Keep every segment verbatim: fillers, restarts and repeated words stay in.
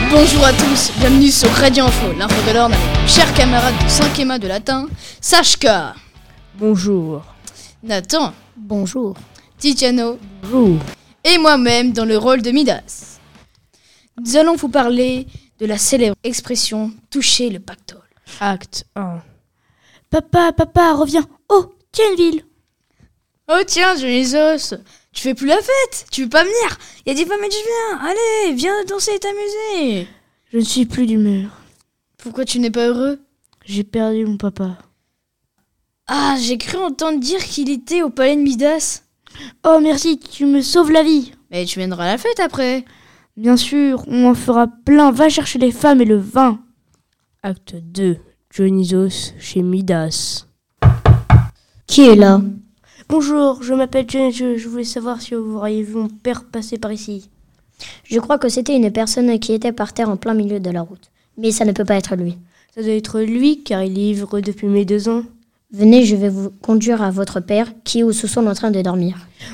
Bonjour à tous, bienvenue sur Radio Info, l'info de l'ordre avec mes chers camarades de cinquième A de latin, Sashka. Bonjour. Nathan. Bonjour. Tiziano. Bonjour. Et moi-même dans le rôle de Midas. Nous allons vous parler de la célèbre expression « toucher le pactole ». Acte un. Papa, papa, reviens. Oh, tiens une ville. Oh tiens, Dionysos, tu fais plus la fête, tu veux pas venir? Il y a des femmes et du viens, allez, viens danser et t'amuser. Je ne suis plus d'humeur. Pourquoi tu n'es pas heureux? J'ai perdu mon papa. Ah, j'ai cru entendre dire qu'il était au palais de Midas. Oh merci, tu me sauves la vie. Mais tu viendras à la fête après. Bien sûr, on en fera plein. Va chercher les femmes et le vin. Acte deux. Dionysos chez Midas. Qui est là? Bonjour, je m'appelle Dionysos. Je voulais savoir si vous auriez vu mon père passer par ici. Je crois que c'était une personne qui était par terre en plein milieu de la route. Mais ça ne peut pas être lui. Ça doit être lui, car il est ivre depuis mes deux ans. Venez, je vais vous conduire à votre père, qui est au sous-sol en train de dormir.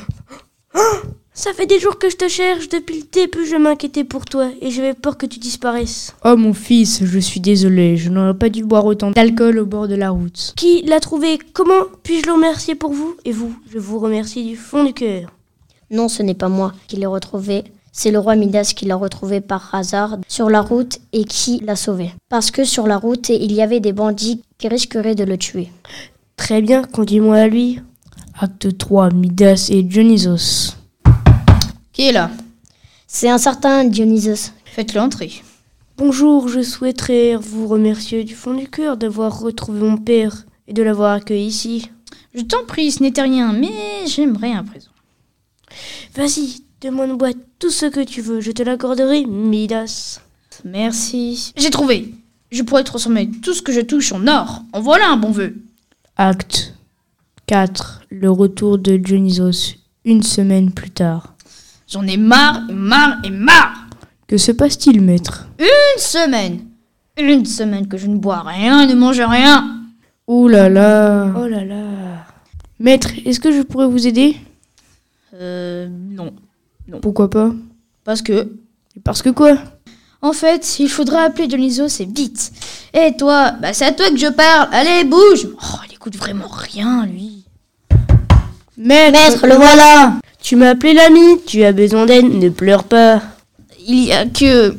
Ça fait des jours que je te cherche. Depuis le début, je m'inquiétais pour toi et j'avais peur que tu disparaisses. Oh mon fils, je suis désolé. Je n'aurais pas dû boire autant d'alcool au bord de la route. Qui l'a trouvé? Comment puis-je le remercier pour vous? Et vous, je vous remercie du fond du cœur. Non, ce n'est pas moi qui l'ai retrouvé. C'est le roi Midas qui l'a retrouvé par hasard sur la route et qui l'a sauvé. Parce que sur la route, il y avait des bandits qui risqueraient de le tuer. Très bien, conduis-moi à lui. Acte trois, Midas et Dionysos. Qui est là? C'est un certain Dionysos. Faites-le entrer. Bonjour, je souhaiterais vous remercier du fond du cœur d'avoir retrouvé mon père et de l'avoir accueilli ici. Je t'en prie, ce n'était rien, mais j'aimerais un présent. Vas-y, demande-moi tout ce que tu veux, je te l'accorderai, Midas. Merci. J'ai trouvé. Je pourrais transformer tout ce que je touche en or. En voilà un bon vœu. Acte quatre. Le retour de Dionysos, une semaine plus tard. J'en ai marre, et marre, et marre. Que se passe-t-il, maître? Une semaine. Une semaine que je ne bois rien et ne mange rien. Ouh là là. Oh là là. Maître, est-ce que je pourrais vous aider? Euh, non. Non. Pourquoi pas? Parce que... Parce que quoi? En fait, il faudra appeler Dionysos et vite. Et toi, bah c'est à toi que je parle. Allez, bouge. Oh, il écoute vraiment rien, lui. Maître, Maître, le voilà. Tu m'as appelé l'ami, tu as besoin d'aide, ne pleure pas. Il y a que...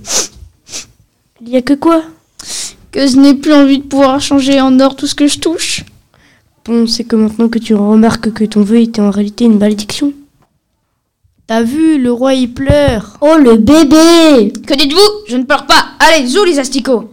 Il y a que quoi? Que je n'ai plus envie de pouvoir changer en or tout ce que je touche. Bon, c'est que maintenant que tu remarques que ton vœu était en réalité une malédiction. T'as vu, le roi il pleure. Oh, le bébé. Que dites-vous? Je ne pleure pas. Allez, zou les asticots.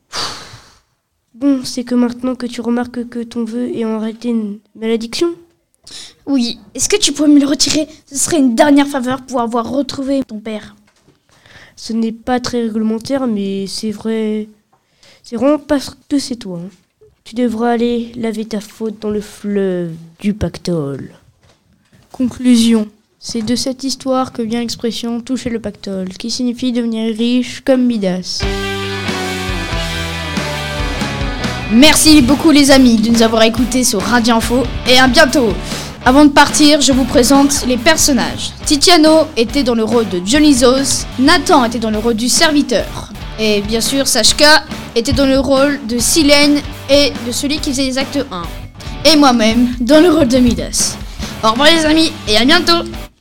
Bon, c'est que maintenant que tu remarques que ton vœu est en réalité une malédiction. Oui, est-ce que tu pourrais me le retirer? Ce serait une dernière faveur pour avoir retrouvé ton père. Ce n'est pas très réglementaire, mais c'est vrai... C'est vraiment parce que c'est toi. Hein. Tu devras aller laver ta faute dans le fleuve du pactole. Conclusion. C'est de cette histoire que vient l'expression « toucher le pactole », qui signifie devenir riche comme Midas. Merci beaucoup les amis de nous avoir écoutés sur Radio Info et à bientôt. Avant de partir, je vous présente les personnages. Tiziano était dans le rôle de Dionysos, Nathan était dans le rôle du serviteur. Et bien sûr, Sashka était dans le rôle de Silène et de celui qui faisait les actes un. Et moi-même dans le rôle de Midas. Au revoir les amis et à bientôt.